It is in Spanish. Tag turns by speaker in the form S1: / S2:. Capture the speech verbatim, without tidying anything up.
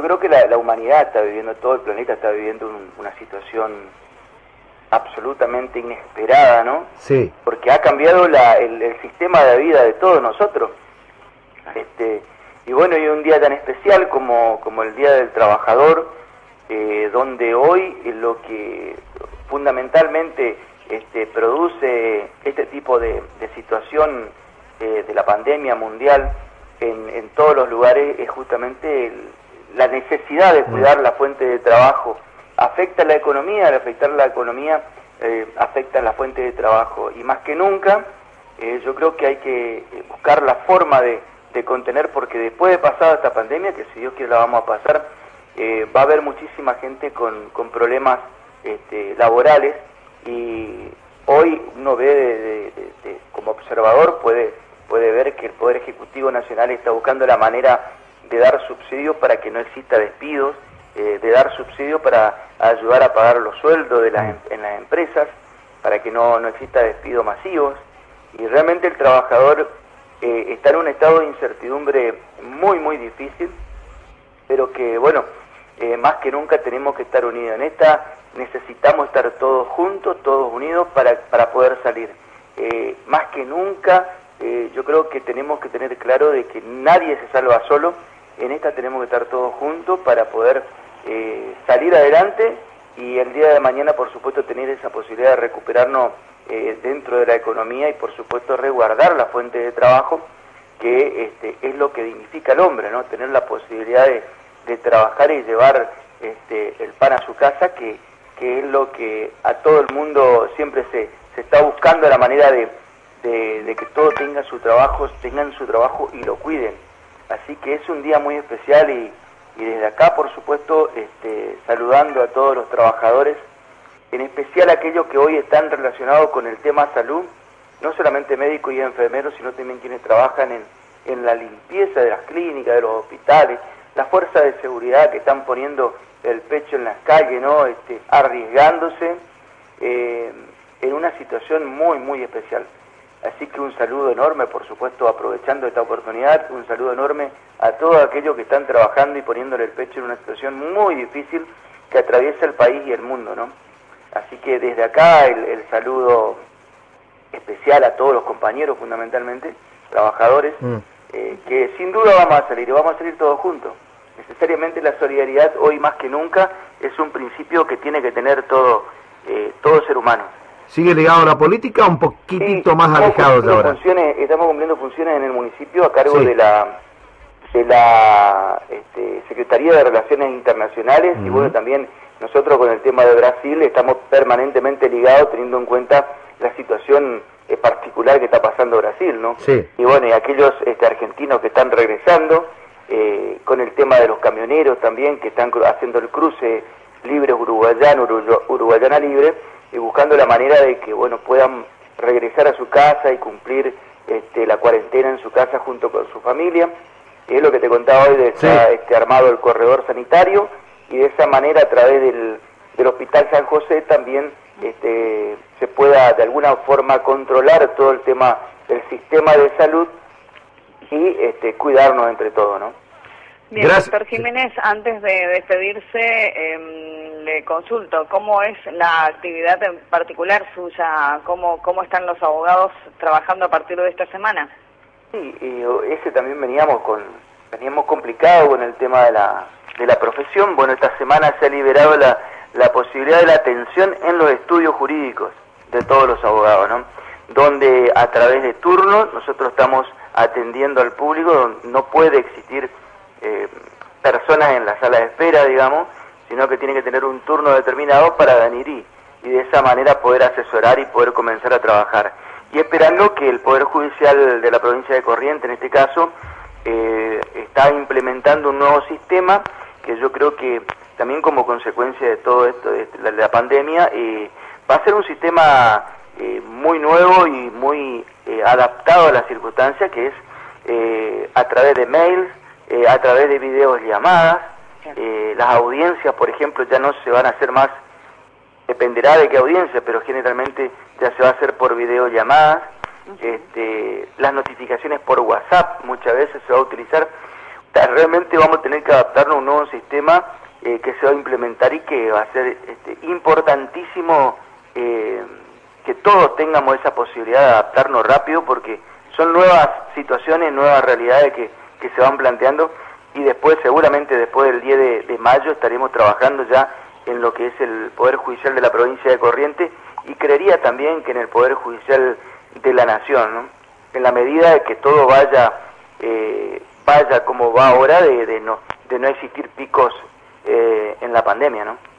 S1: creo que la, la humanidad está viviendo, todo el planeta está viviendo un, una situación absolutamente inesperada, ¿no?
S2: Sí.
S1: Porque ha cambiado la, el, el sistema de vida de todos nosotros. Este, y bueno, y un día tan especial como, como el Día del Trabajador, eh, donde hoy lo que fundamentalmente este, produce este tipo de, de situación eh, de la pandemia mundial en, en todos los lugares es justamente el, la necesidad de cuidar la fuente de trabajo. Afecta la economía, al afectar la economía eh, afecta la fuente de trabajo, y más que nunca eh, yo creo que hay que buscar la forma de, de contener, porque después de pasada esta pandemia, que si Dios quiere la vamos a pasar, eh, va a haber muchísima gente con, con problemas este, laborales, y hoy uno ve de, de, de, de, como observador puede, puede ver que el Poder Ejecutivo Nacional está buscando la manera de dar subsidios para que no exista despidos, eh, de dar subsidios para ayudar a pagar los sueldos de las, en las empresas, para que no, no exista despidos masivos, y realmente el trabajador eh, está en un estado de incertidumbre muy muy difícil, pero que bueno, eh, más que nunca tenemos que estar unidos en esta, necesitamos estar todos juntos, todos unidos para, para poder salir. Eh, más que nunca eh, yo creo que tenemos que tener claro de que nadie se salva solo, en esta tenemos que estar todos juntos para poder eh, salir adelante, y el día de mañana por supuesto tener esa posibilidad de recuperarnos eh, dentro de la economía, y por supuesto resguardar la fuente de trabajo, que este, es lo que dignifica al hombre, ¿no? Tener la posibilidad de, de trabajar y llevar este, el pan a su casa, que, que es lo que a todo el mundo siempre se, se está buscando, la manera de, de, de que todos tengan su trabajo, tengan su trabajo y lo cuiden. Así que es un día muy especial, y, y desde acá por supuesto este, saludando a todos los trabajadores, en especial aquellos que hoy están relacionados con el tema salud, no solamente médicos y enfermeros, sino también quienes trabajan en, en la limpieza de las clínicas, de los hospitales, las fuerzas de seguridad que están poniendo el pecho en las calles, ¿no? Este, arriesgándose eh, en una situación muy, muy especial. Así que un saludo enorme, por supuesto, aprovechando esta oportunidad, un saludo enorme a todos aquellos que están trabajando y poniéndole el pecho en una situación muy difícil que atraviesa el país y el mundo, ¿no? Así que desde acá el, el saludo especial a todos los compañeros, fundamentalmente, trabajadores, mm. eh, que sin duda vamos a salir, y vamos a salir todos juntos. Necesariamente la solidaridad hoy más que nunca es un principio que tiene que tener todo, eh, todo ser humano.
S2: ¿Sigue ligado a la política o un poquitito sí, más alejado de ahora?
S1: Funciones, estamos cumpliendo funciones en el municipio a cargo
S2: sí.
S1: de la de la este, Secretaría de Relaciones Internacionales, mm. y bueno, también nosotros con el tema de Brasil estamos permanentemente ligados, teniendo en cuenta la situación eh, particular que está pasando Brasil, ¿no?
S2: Sí.
S1: Y bueno, y aquellos este, argentinos que están regresando, eh, con el tema de los camioneros también, que están haciendo el cruce libre uruguayano, uruguayana libre, y buscando la manera de que, bueno, puedan regresar a su casa y cumplir este, la cuarentena en su casa junto con su familia. Es lo que te contaba hoy, de estar sí. este, armado el corredor sanitario, y de esa manera a través del, del Hospital San José también este, se pueda de alguna forma controlar todo el tema del sistema de salud y este, cuidarnos entre todos, ¿no?
S3: Bien, Gracias. Doctor Jiménez, antes de despedirse, eh, le consulto, ¿cómo es la actividad en particular suya? ¿Cómo, cómo están los abogados trabajando a partir de esta semana?
S1: Sí, y ese también veníamos con veníamos complicado con el tema de la de la profesión. Bueno, esta semana se ha liberado la, la posibilidad de la atención en los estudios jurídicos de todos los abogados, ¿no? Donde a través de turnos nosotros estamos atendiendo al público, donde no puede existir eh, personas en la sala de espera, digamos, sino que tiene que tener un turno determinado para venir y, y de esa manera poder asesorar y poder comenzar a trabajar. Y esperando que el Poder Judicial de la provincia de Corrientes, en este caso, eh, está implementando un nuevo sistema que yo creo que también como consecuencia de todo esto, de la, de la pandemia, eh, va a ser un sistema eh, muy nuevo y muy eh, adaptado a las circunstancias, que es eh, a través de mails, eh, a través de videos llamadas, eh, las audiencias, por ejemplo, ya no se van a hacer más, dependerá de qué audiencia, pero generalmente ya se va a hacer por videollamadas, uh-huh. este, las notificaciones por WhatsApp muchas veces se va a utilizar. realmente vamos a tener que adaptarnos a un nuevo sistema eh, que se va a implementar y que va a ser este, importantísimo eh, que todos tengamos esa posibilidad de adaptarnos rápido, porque son nuevas situaciones, nuevas realidades que, que se van planteando, y después, seguramente después del diez de, de mayo, estaremos trabajando ya en lo que es el Poder Judicial de la provincia de Corrientes, y creería también que en el Poder Judicial de la Nación, ¿no? En la medida de que todo vaya eh, vaya como va ahora, de, de no de no existir picos eh, en la pandemia, ¿no?